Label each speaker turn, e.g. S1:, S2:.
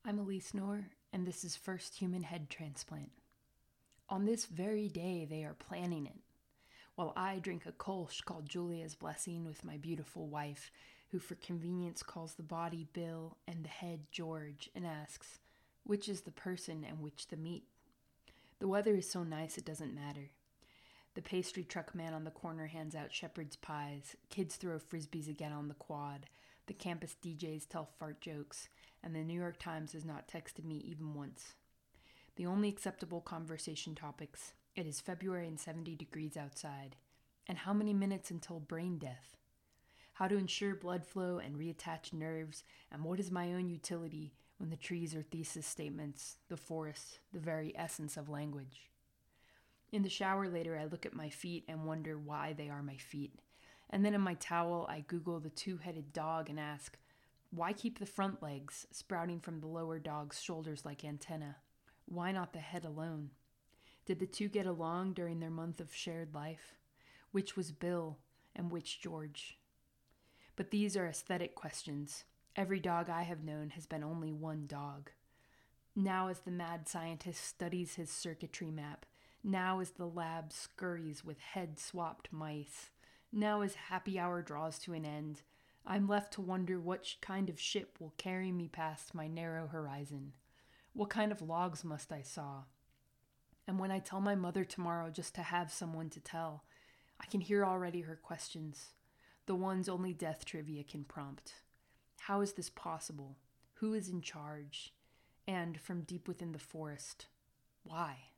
S1: I'm Elise Knorr, and this is First Human Head Transplant. On this very day, they are planning it, while I drink a kolsch called Julia's Blessing with my beautiful wife, who for convenience calls the body Bill and the head George, and asks, which is the person and which the meat? The weather is so nice it doesn't matter. The pastry truck man on the corner hands out shepherd's pies, kids throw frisbees again on the quad, the campus DJs tell fart jokes, and the New York Times has not texted me even once. The only acceptable conversation topics: it is February and 70 degrees outside, and how many minutes until brain death? How to ensure blood flow and reattach nerves, and what is my own utility when the trees are thesis statements, the forest, the very essence of language? In the shower later, I look at my feet and wonder why they are my feet. And then in my towel, I Google the two-headed dog and ask, why keep the front legs sprouting from the lower dog's shoulders like antennae? Why not the head alone? Did the two get along during their month of shared life? Which was Bill and which George? But these are aesthetic questions. Every dog I have known has been only one dog. Now as the mad scientist studies his circuitry map, now as the lab scurries with head-swapped mice, now as happy hour draws to an end, I'm left to wonder what kind of ship will carry me past my narrow horizon. What kind of logs must I saw? And when I tell my mother tomorrow just to have someone to tell, I can hear already her questions, the ones only death trivia can prompt. How is this possible? Who is in charge? And from deep within the forest, why?